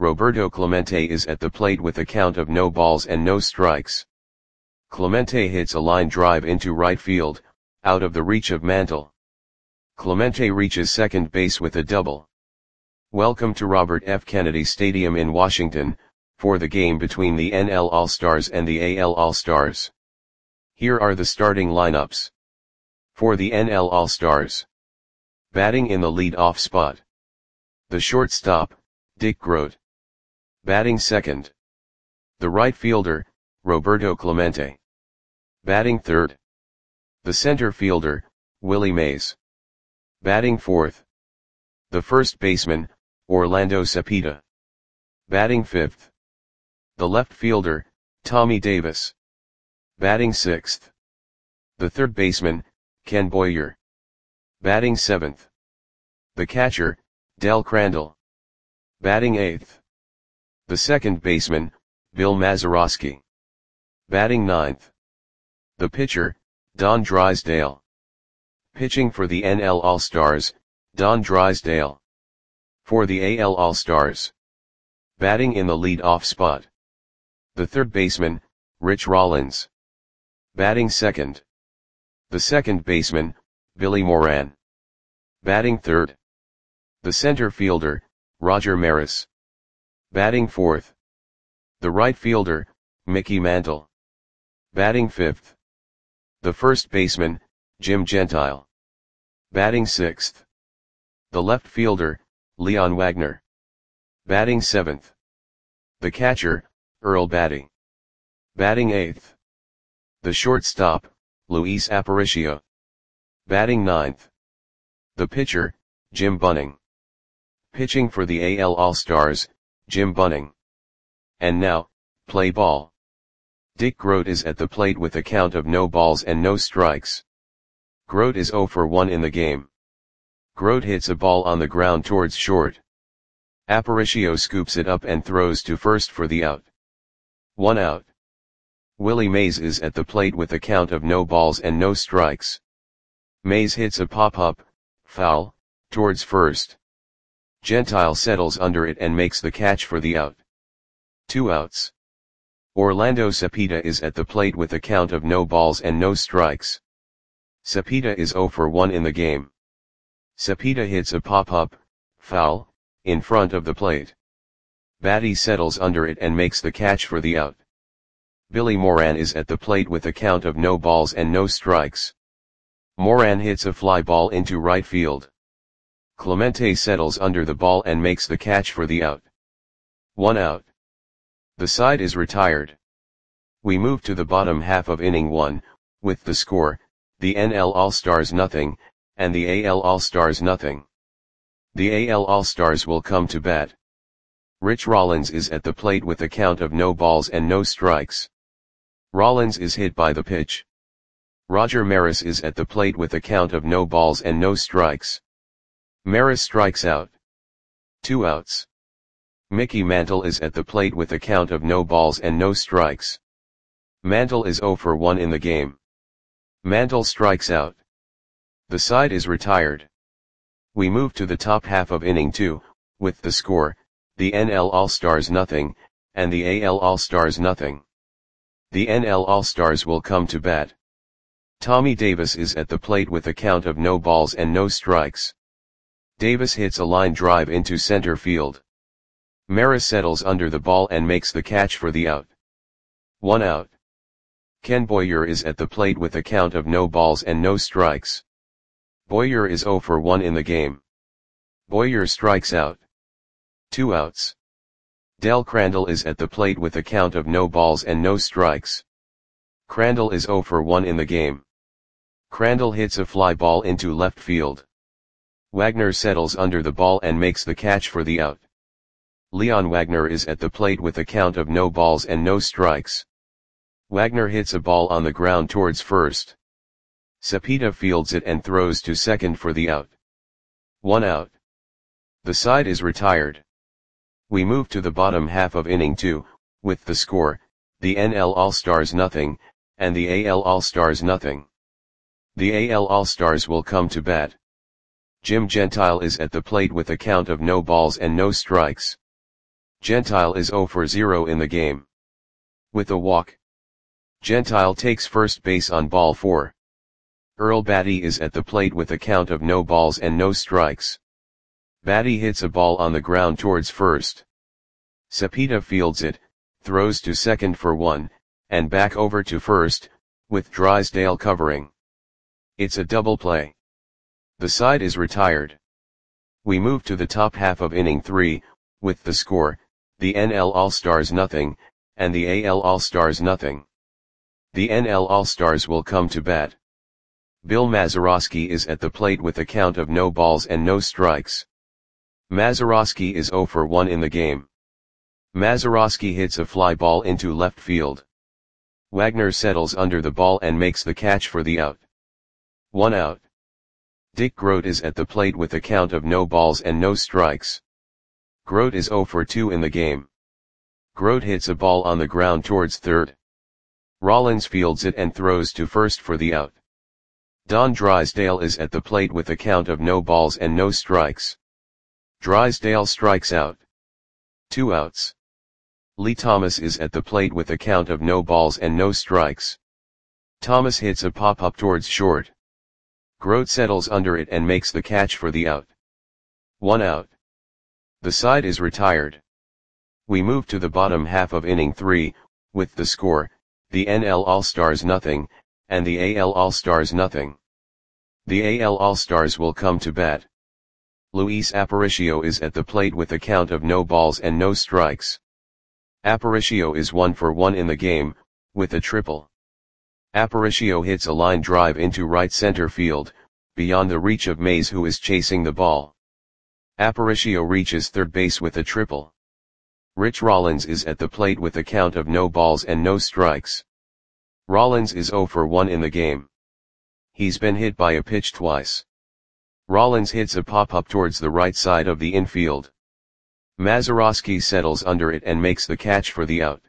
Roberto Clemente is at the plate with a count of no balls and no strikes. Clemente hits a line drive into right field, out of the reach of Mantle. Clemente reaches second base with a double. Welcome to Robert F. Kennedy Stadium in Washington, for the game between the NL All-Stars and the AL All-Stars. Here are the starting lineups. For the NL All-Stars. Batting in the lead-off spot. The shortstop, Dick Groat. Batting second. The right fielder, Roberto Clemente. Batting third. The center fielder, Willie Mays. Batting fourth. The first baseman, Orlando Cepeda. Batting fifth. The left fielder, Tommy Davis. Batting sixth. The third baseman, Ken Boyer. Batting seventh. The catcher, Del Crandall. Batting eighth. The second baseman, Bill Mazeroski. Batting ninth. The pitcher, Don Drysdale. Pitching for the NL All-Stars, Don Drysdale. For the AL All-Stars. Batting in the lead-off spot. The third baseman, Rich Rollins. Batting second. The second baseman, Billy Moran. Batting third. The center fielder, Roger Maris. Batting fourth. The right fielder, Mickey Mantle. Batting fifth. The first baseman, Jim Gentile. Batting sixth. The left fielder, Leon Wagner. Batting seventh. The catcher, Earl Batty. Batting eighth. The shortstop, Luis Aparicio. Batting ninth. The pitcher, Jim Bunning. Pitching for the AL All-Stars, Jim Bunning. And now, play ball. Dick Groat is at the plate with a count of no balls and no strikes. Groat is 0 for 1 in the game. Groat hits a ball on the ground towards short. Aparicio scoops it up and throws to first for the out. 1 out. Willie Mays is at the plate with a count of no balls and no strikes. Mays hits a pop-up, foul, towards first. Gentile settles under it and makes the catch for the out. 2 outs. Orlando Cepeda is at the plate with a count of no balls and no strikes. Cepeda is 0 for 1 in the game. Cepeda hits a pop-up, foul, in front of the plate. Batty settles under it and makes the catch for the out. Billy Moran is at the plate with a count of no balls and no strikes. Moran hits a fly ball into right field. Clemente settles under the ball and makes the catch for the out. 1 out. The side is retired. We move to the bottom half of inning 1, with the score, the NL All-Stars 0, and the AL All-Stars 0. The AL All-Stars will come to bat. Rich Rollins is at the plate with a count of no balls and no strikes. Rollins is hit by the pitch. Roger Maris is at the plate with a count of no balls and no strikes. Maris strikes out. 2 outs. Mickey Mantle is at the plate with a count of no balls and no strikes. Mantle is 0 for 1 in the game. Mantle strikes out. The side is retired. We move to the top half of inning 2, with the score, the NL All-Stars 0, and the AL All-Stars 0. The NL All-Stars will come to bat. Tommy Davis is at the plate with a count of no balls and no strikes. Davis hits a line drive into center field. Maris settles under the ball and makes the catch for the out. 1 out. Ken Boyer is at the plate with a count of no balls and no strikes. Boyer is 0 for 1 in the game. Boyer strikes out. 2 outs. Del Crandall is at the plate with a count of no balls and no strikes. Crandall is 0 for 1 in the game. Crandall hits a fly ball into left field. Wagner settles under the ball and makes the catch for the out. Leon Wagner is at the plate with a count of no balls and no strikes. Wagner hits a ball on the ground towards first. Cepeda fields it and throws to second for the out. 1 out. The side is retired. We move to the bottom half of inning 2, with the score, the NL All-Stars 0, and the AL All-Stars 0. The AL All-Stars will come to bat. Jim Gentile is at the plate with a count of no balls and no strikes. Gentile is 0 for 0 in the game. With a walk, Gentile takes first base on ball 4. Earl Batty is at the plate with a count of no balls and no strikes. Batty hits a ball on the ground towards first. Cepeda fields it, throws to second for 1, and back over to first, with Drysdale covering. It's a double play. The side is retired. We move to the top half of inning 3, with the score, the NL All-Stars 0, and the AL All-Stars 0. The NL All-Stars will come to bat. Bill Mazeroski is at the plate with a count of no balls and no strikes. Mazeroski is 0 for 1 in the game. Mazeroski hits a fly ball into left field. Wagner settles under the ball and makes the catch for the out. 1 out. Dick Grote is at the plate with a count of no balls and no strikes. Grote is 0 for 2 in the game. Grote hits a ball on the ground towards third. Rollins fields it and throws to first for the out. Don Drysdale is at the plate with a count of no balls and no strikes. Drysdale strikes out. 2 outs. Lee Thomas is at the plate with a count of no balls and no strikes. Thomas hits a pop-up towards short. Grote settles under it and makes the catch for the out. 1 out. The side is retired. We move to the bottom half of inning 3, with the score, the NL All-Stars 0, and the AL All-Stars 0. The AL All-Stars will come to bat. Luis Aparicio is at the plate with a count of no balls and no strikes. Aparicio is 1 for 1 in the game, with a triple. Aparicio hits a line drive into right center field, beyond the reach of Mays, who is chasing the ball. Aparicio reaches third base with a triple. Rich Rollins is at the plate with a count of no balls and no strikes. Rollins is 0 for 1 in the game. He's been hit by a pitch twice. Rollins hits a pop-up towards the right side of the infield. Mazeroski settles under it and makes the catch for the out.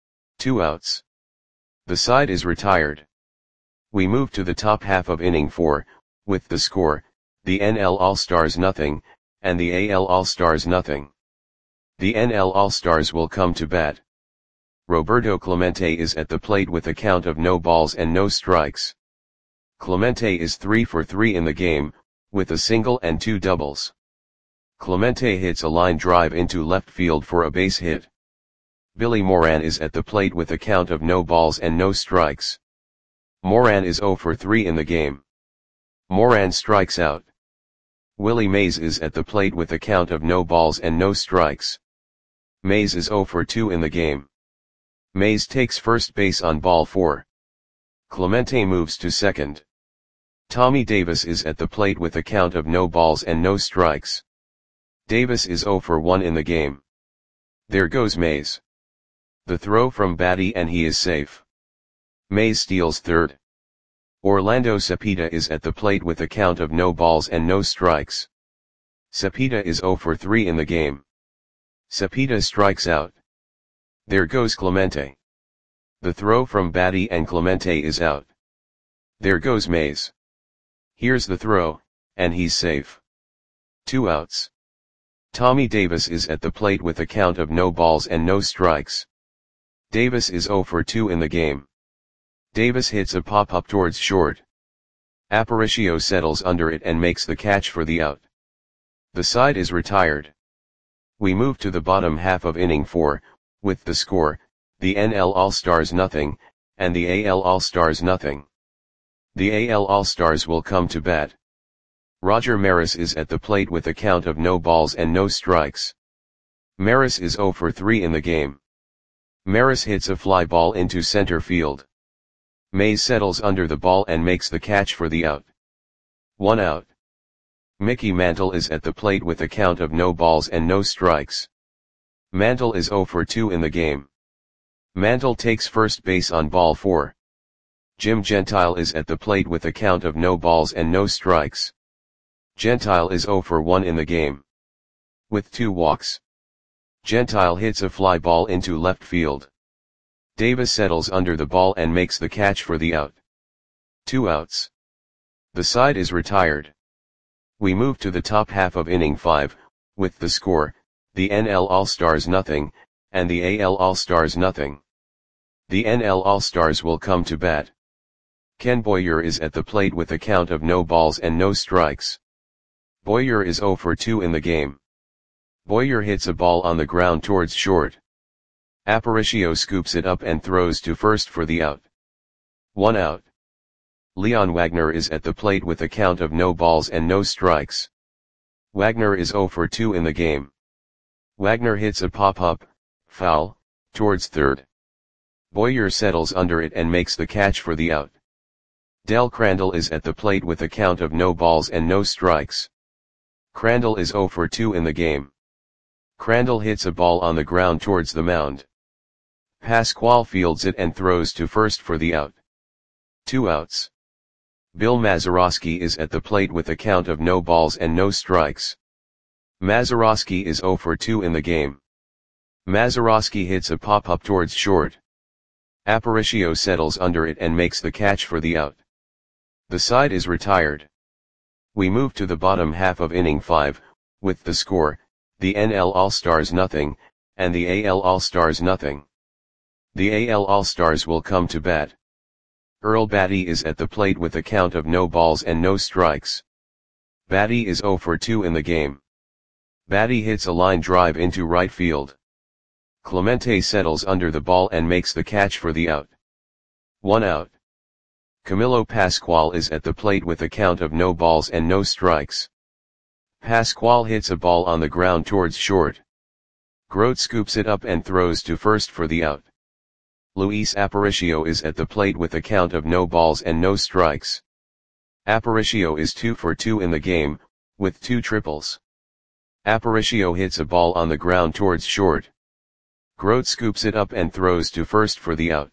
2 outs. The side is retired. We move to the top half of inning 4, with the score, the NL All-Stars 0, and the AL All-Stars 0. The NL All-Stars will come to bat. Roberto Clemente is at the plate with a count of no balls and no strikes. Clemente is 3 for 3 in the game, with a single and 2 doubles. Clemente hits a line drive into left field for a base hit. Billy Moran is at the plate with a count of no balls and no strikes. Moran is 0 for 3 in the game. Moran strikes out. Willie Mays is at the plate with a count of no balls and no strikes. Mays is 0 for 2 in the game. Mays takes first base on ball 4. Clemente moves to second. Tommy Davis is at the plate with a count of no balls and no strikes. Davis is 0 for 1 in the game. There goes Mays. The throw from Batty and he is safe. Mays steals third. Orlando Cepeda is at the plate with a count of no balls and no strikes. Cepeda is 0 for 3 in the game. Cepeda strikes out. There goes Clemente. The throw from Batty and Clemente is out. There goes Mays. Here's the throw, and he's safe. 2 outs. Tommy Davis is at the plate with a count of no balls and no strikes. Davis is 0 for 2 in the game. Davis hits a pop-up towards short. Aparicio settles under it and makes the catch for the out. The side is retired. We move to the bottom half of inning 4, with the score, the NL All-Stars 0, and the AL All-Stars 0. The AL All-Stars will come to bat. Roger Maris is at the plate with a count of no balls and no strikes. Maris is 0 for 3 in the game. Maris hits a fly ball into center field. Mays settles under the ball and makes the catch for the out. 1 out. Mickey Mantle is at the plate with a count of no balls and no strikes. Mantle is 0 for 2 in the game. Mantle takes first base on ball 4. Jim Gentile is at the plate with a count of no balls and no strikes. Gentile is 0 for 1 in the game. With 2 walks. Gentile hits a fly ball into left field. Davis settles under the ball and makes the catch for the out. 2 outs. The side is retired. We move to the top half of inning 5, with the score, the NL All-Stars nothing, and the AL All-Stars nothing. The NL All-Stars will come to bat. Ken Boyer is at the plate with a count of no balls and no strikes. Boyer is 0 for 2 in the game. Boyer hits a ball on the ground towards short. Aparicio scoops it up and throws to first for the out. 1 out. Leon Wagner is at the plate with a count of no balls and no strikes. Wagner is 0 for 2 in the game. Wagner hits a pop-up, foul, towards third. Boyer settles under it and makes the catch for the out. Del Crandall is at the plate with a count of no balls and no strikes. Crandall is 0 for 2 in the game. Crandall hits a ball on the ground towards the mound. Pascual fields it and throws to first for the out. 2 outs. Bill Mazeroski is at the plate with a count of no balls and no strikes. Mazeroski is 0 for 2 in the game. Mazeroski hits a pop-up towards short. Aparicio settles under it and makes the catch for the out. The side is retired. We move to the bottom half of inning 5, with the score, the NL All-Stars nothing, and the AL All-Stars nothing. The AL All-Stars will come to bat. Earl Batty is at the plate with a count of no balls and no strikes. Batty is 0 for 2 in the game. Batty hits a line drive into right field. Clemente settles under the ball and makes the catch for the out. 1 out. Camilo Pascual is at the plate with a count of no balls and no strikes. Pascual hits a ball on the ground towards short. Grote scoops it up and throws to first for the out. Luis Aparicio is at the plate with a count of no balls and no strikes. Aparicio is 2 for 2 in the game, with 2 triples. Aparicio hits a ball on the ground towards short. Grote scoops it up and throws to first for the out.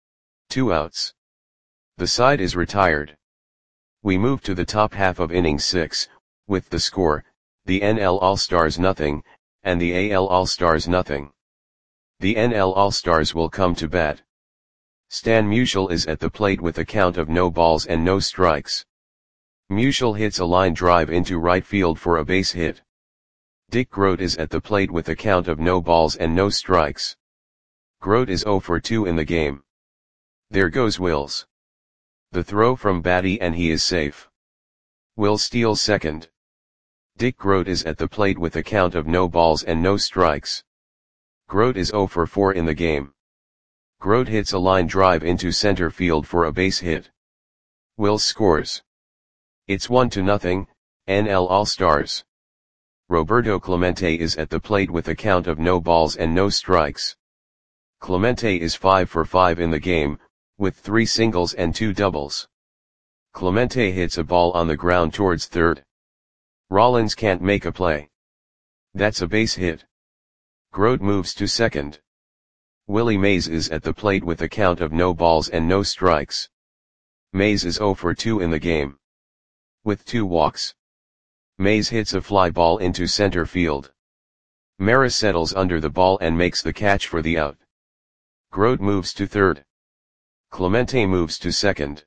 2 outs. The side is retired. We move to the top half of inning 6, with the score, the NL All-Stars nothing, and the AL All-Stars nothing. The NL All-Stars will come to bat. Stan Musial is at the plate with a count of no balls and no strikes. Musial hits a line drive into right field for a base hit. Dick Grote is at the plate with a count of no balls and no strikes. Grote is 0 for 2 in the game. There goes Wills. The throw from Batty and he is safe. Will steals second. Dick Grote is at the plate with a count of no balls and no strikes. Grote is 0 for 4 in the game. Grote hits a line drive into center field for a base hit. Wills scores. It's 1-0, NL All-Stars. Roberto Clemente is at the plate with a count of no balls and no strikes. Clemente is 5 for 5 in the game, with 3 singles and 2 doubles. Clemente hits a ball on the ground towards third. Rollins can't make a play. That's a base hit. Grote moves to second. Willie Mays is at the plate with a count of no balls and no strikes. Mays is 0 for 2 in the game. With 2 walks. Mays hits a fly ball into center field. Maris settles under the ball and makes the catch for the out. Grote moves to third. Clemente moves to second.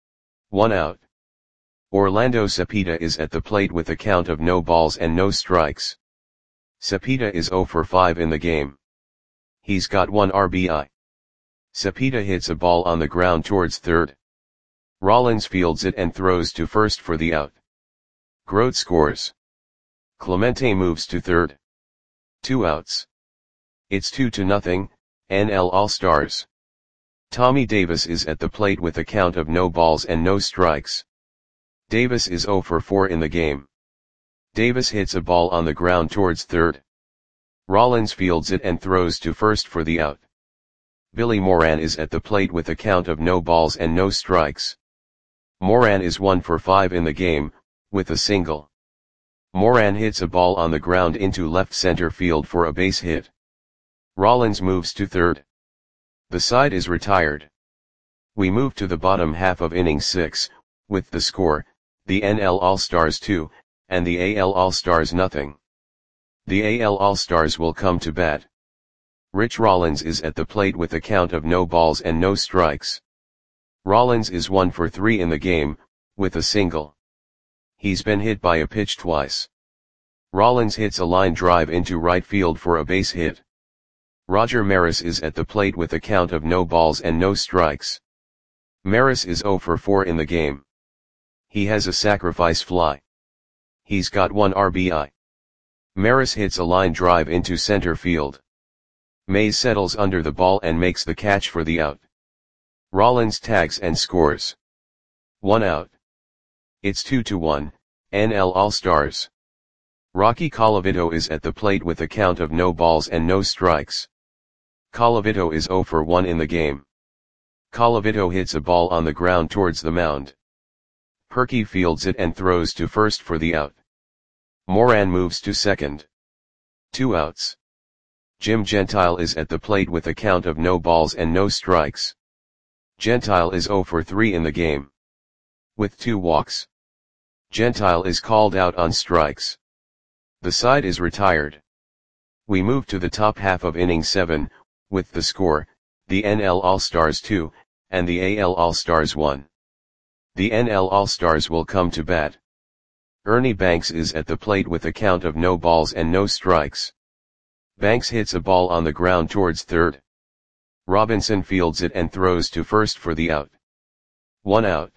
1 out. Orlando Cepeda is at the plate with a count of no balls and no strikes. Cepeda is 0 for 5 in the game. He's got 1 RBI. Cepeda hits a ball on the ground towards third. Rollins fields it and throws to first for the out. Grote scores. Clemente moves to third. 2 outs. It's 2-0, NL All-Stars. Tommy Davis is at the plate with a count of no balls and no strikes. Davis is 0 for 4 in the game. Davis hits a ball on the ground towards third. Rollins fields it and throws to first for the out. Billy Moran is at the plate with a count of no balls and no strikes. Moran is 1 for 5 in the game, with a single. Moran hits a ball on the ground into left center field for a base hit. Rollins moves to third. The side is retired. We move to the bottom half of inning 6, with the score, the NL All-Stars 2, and the AL All-Stars nothing. The AL All-Stars will come to bat. Rich Rollins is at the plate with a count of no balls and no strikes. Rollins is 1 for 3 in the game, with a single. He's been hit by a pitch twice. Rollins hits a line drive into right field for a base hit. Roger Maris is at the plate with a count of no balls and no strikes. Maris is 0 for 4 in the game. He has a sacrifice fly. He's got 1 RBI. Maris hits a line drive into center field. Mays settles under the ball and makes the catch for the out. Rollins tags and scores. 1 out. It's 2-1, NL All-Stars. Rocky Colavito is at the plate with a count of no balls and no strikes. Colavito is 0 for 1 in the game. Colavito hits a ball on the ground towards the mound. Perky fields it and throws to first for the out. Moran moves to second. 2 outs. Jim Gentile is at the plate with a count of no balls and no strikes. Gentile is 0 for 3 in the game. With 2 walks. Gentile is called out on strikes. The side is retired. We move to the top half of inning 7, with the score, the NL All-Stars 2, and the AL All-Stars 1. The NL All-Stars will come to bat. Ernie Banks is at the plate with a count of no balls and no strikes. Banks hits a ball on the ground towards third. Robinson fields it and throws to first for the out. 1 out.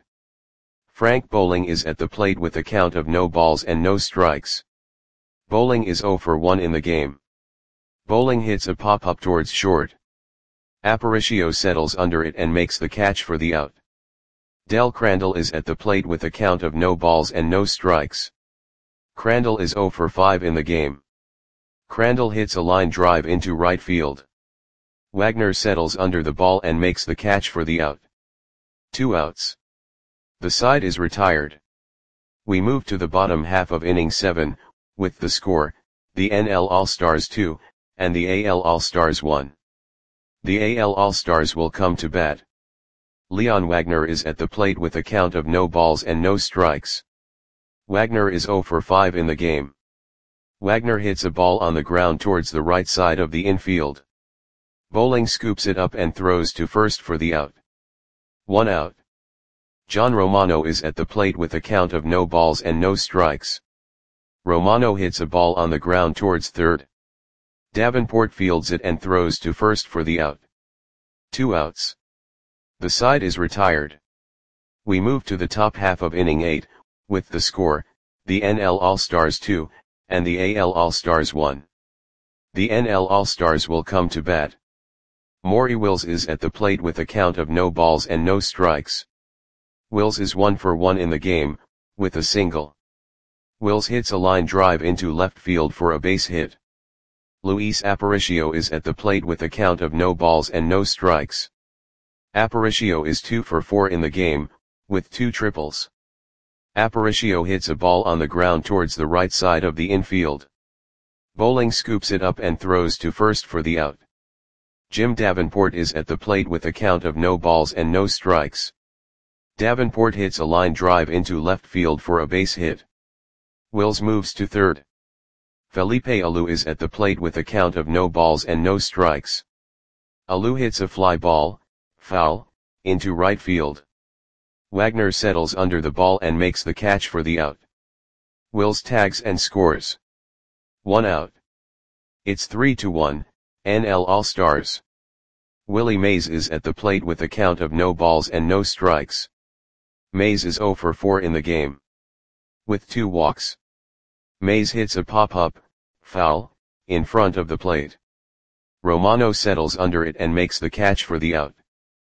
Frank Bowling is at the plate with a count of no balls and no strikes. Bowling is 0 for 1 in the game. Bowling hits a pop-up towards short. Aparicio settles under it and makes the catch for the out. Del Crandall is at the plate with a count of no balls and no strikes. Crandall is 0 for 5 in the game. Crandall hits a line drive into right field. Wagner settles under the ball and makes the catch for the out. 2 outs. The side is retired. We move to the bottom half of inning 7, with the score, the NL All-Stars 2, and the AL All-Stars 1. The AL All-Stars will come to bat. Leon Wagner is at the plate with a count of no balls and no strikes. Wagner is 0 for 5 in the game. Wagner hits a ball on the ground towards the right side of the infield. Bowling scoops it up and throws to first for the out. 1 out. John Romano is at the plate with a count of no balls and no strikes. Romano hits a ball on the ground towards third. Davenport fields it and throws to first for the out. 2 outs. The side is retired. We move to the top half of inning 8, with the score, the NL All-Stars 2, and the AL All-Stars 1. The NL All-Stars will come to bat. Maury Wills is at the plate with a count of no balls and no strikes. Wills is 1 for 1 in the game, with a single. Wills hits a line drive into left field for a base hit. Luis Aparicio is at the plate with a count of no balls and no strikes. Aparicio is 2 for 4 in the game, with 2 triples. Aparicio hits a ball on the ground towards the right side of the infield. Bowling scoops it up and throws to first for the out. Jim Davenport is at the plate with a count of no balls and no strikes. Davenport hits a line drive into left field for a base hit. Wills moves to third. Felipe Alou is at the plate with a count of no balls and no strikes. Alou hits a fly ball, foul, into right field. Wagner settles under the ball and makes the catch for the out. Wills tags and scores. 1 out. It's 3-1, NL All-Stars. Willie Mays is at the plate with a count of no balls and no strikes. Mays is 0 for 4 in the game. With 2 walks. Mays hits a pop-up, foul, in front of the plate. Romano settles under it and makes the catch for the out.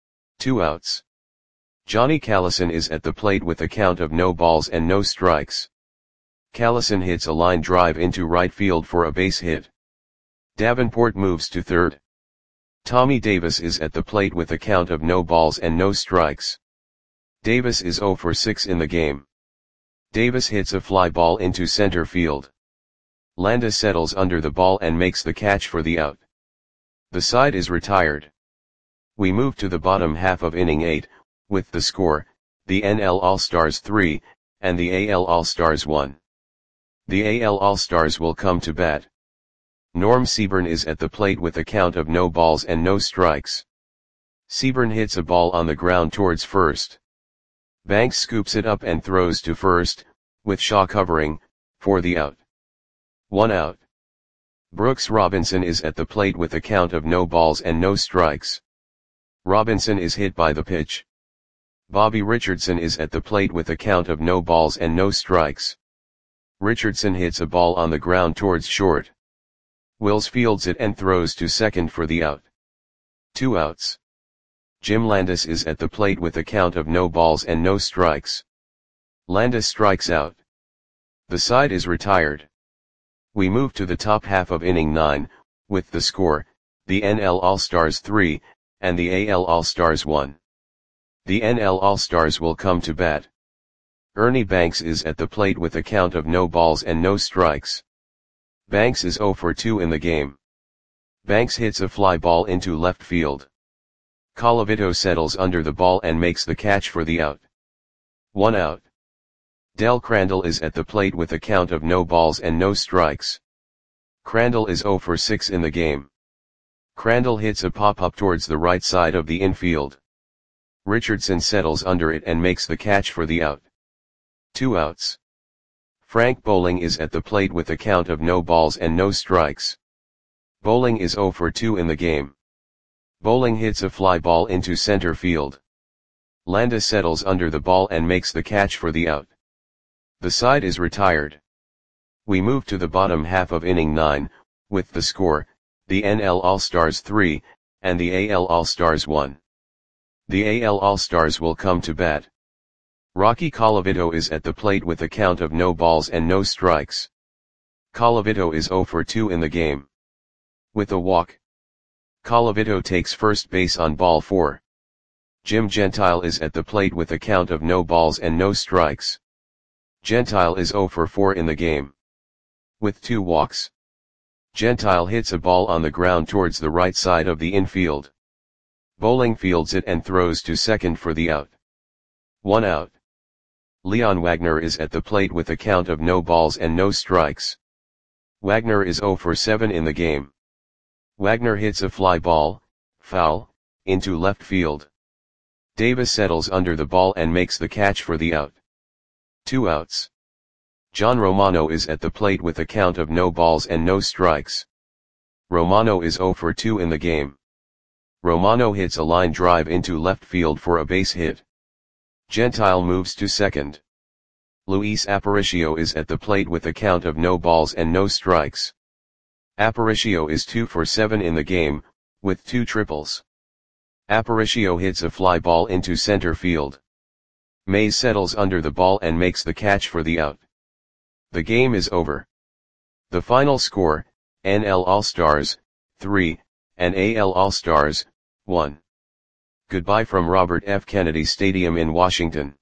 2 outs. Johnny Callison is at the plate with a count of no balls and no strikes. Callison hits a line drive into right field for a base hit. Davenport moves to third. Tommy Davis is at the plate with a count of no balls and no strikes. Davis is 0 for 6 in the game. Davis hits a fly ball into center field. Landa settles under the ball and makes the catch for the out. The side is retired. We move to the bottom half of inning 8, with the score, the NL All-Stars 3, and the AL All-Stars 1. The AL All-Stars will come to bat. Norm Seaburn is at the plate with a count of no balls and no strikes. Seaburn hits a ball on the ground towards first. Banks scoops it up and throws to first, with Shaw covering, for the out. 1 out. Brooks Robinson is at the plate with a count of no balls and no strikes. Robinson is hit by the pitch. Bobby Richardson is at the plate with a count of no balls and no strikes. Richardson hits a ball on the ground towards short. Wills fields it and throws to second for the out. 2 outs. Jim Landis is at the plate with a count of no balls and no strikes. Landis strikes out. The side is retired. We move to the top half of inning 9, with the score, the NL All-Stars 3, and the AL All-Stars 1. The NL All-Stars will come to bat. Ernie Banks is at the plate with a count of no balls and no strikes. Banks is 0 for 2 in the game. Banks hits a fly ball into left field. Colavito settles under the ball and makes the catch for the out. 1 out. Del Crandall is at the plate with a count of no balls and no strikes. Crandall is 0 for 6 in the game. Crandall hits a pop-up towards the right side of the infield. Richardson settles under it and makes the catch for the out. 2 outs. Frank Bowling is at the plate with a count of no balls and no strikes. Bowling is 0 for 2 in the game. Bowling hits a fly ball into center field. Landis settles under the ball and makes the catch for the out. The side is retired. We move to the bottom half of inning 9, with the score, the NL All-Stars 3, and the AL All-Stars 1. The AL All-Stars will come to bat. Rocky Colavito is at the plate with a count of no balls and no strikes. Colavito is 0 for 2 in the game. With a walk, Colavito takes first base on ball 4. Jim Gentile is at the plate with a count of no balls and no strikes. Gentile is 0 for 4 in the game. With 2 walks, Gentile hits a ball on the ground towards the right side of the infield. Bowling fields it and throws to second for the out. 1 out. Leon Wagner is at the plate with a count of no balls and no strikes. Wagner is 0 for 7 in the game. Wagner hits a fly ball, foul, into left field. Davis settles under the ball and makes the catch for the out. 2 outs. John Romano is at the plate with a count of no balls and no strikes. Romano is 0 for 2 in the game. Romano hits a line drive into left field for a base hit. Gentile moves to second. Luis Aparicio is at the plate with a count of no balls and no strikes. Aparicio is 2 for 7 in the game, with 2 triples. Aparicio hits a fly ball into center field. Mays settles under the ball and makes the catch for the out. The game is over. The final score, NL All-Stars, 3, and AL All-Stars, 1. Goodbye from Robert F. Kennedy Stadium in Washington.